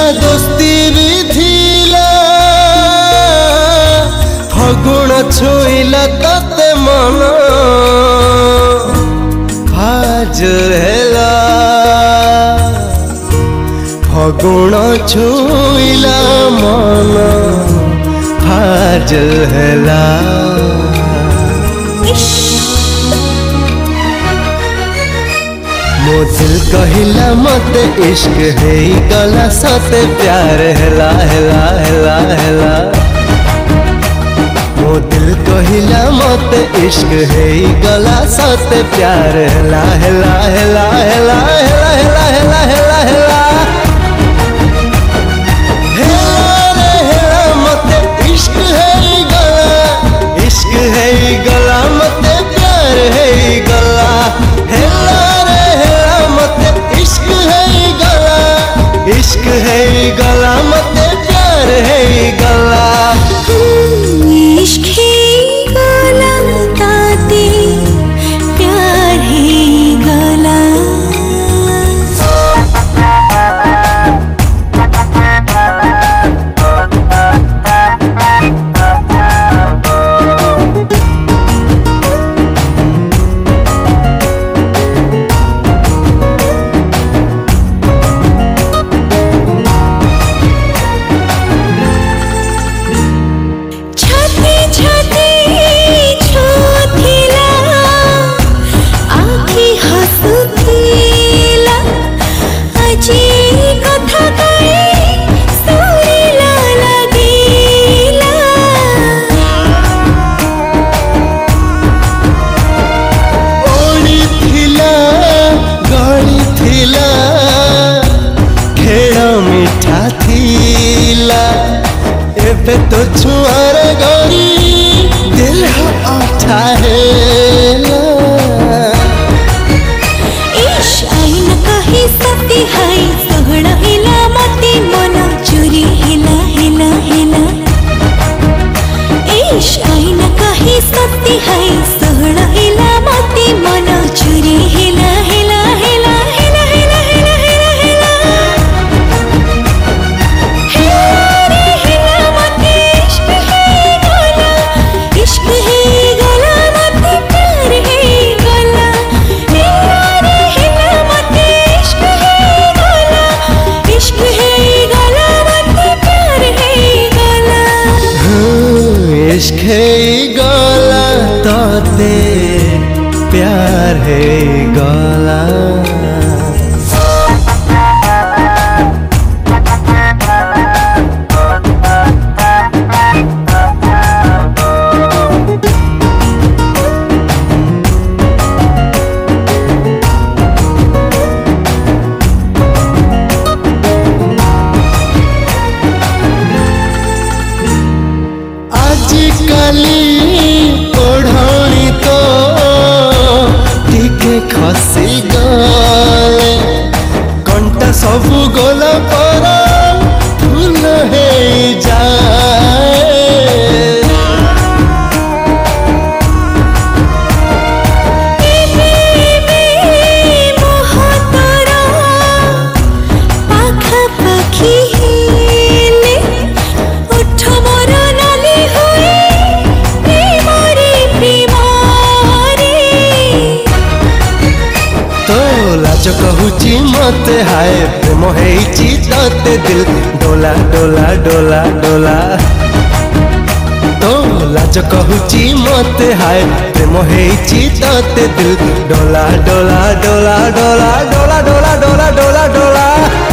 दोस्ती भी थिला फगुण छुईला तते मन आज हेला फगुण छुईला मन आज हेला मो दिल कहिला मते इश्क है गला सते प्यार हेला हेला हेला हेला मो दिल कहिला मते इश्क है गला सते प्यार हेला हेला हेला हेला हेला हेला हेला हेला हेला हेला रे हेला मते इश्क है गला मते प्यार है गला हेला इश्क है गला मते प्यार है गला इश्क है गला ताते प्यार है गला तो छुआर गरी दिल उठा हेला इश आईन कही सती हाय सोहण हिला मते मन चोरी हिला हिला हिला इश आईन कही सती हाय सोहण हिला मते मन चोरी हिला हिला हिला हिला हिला हिला हिला इश्क है गला मते प्यार है गला हेला हेला मते इश्क है गला मते प्यार है गला इश्क है गला ताते प्यार है गला आजिकाली ओढ़ाणी तो टिके खसी गले कंटा सबु गला पर फूल है जाए लाज कहूची मते हाय प्रेम हेची तते दिल डोला डोला डोला डोला तो लाज कहूची मते हाय प्रेम हेची तते दिल डोला डोला डोला डोला डोला डोला डोला डोला डोला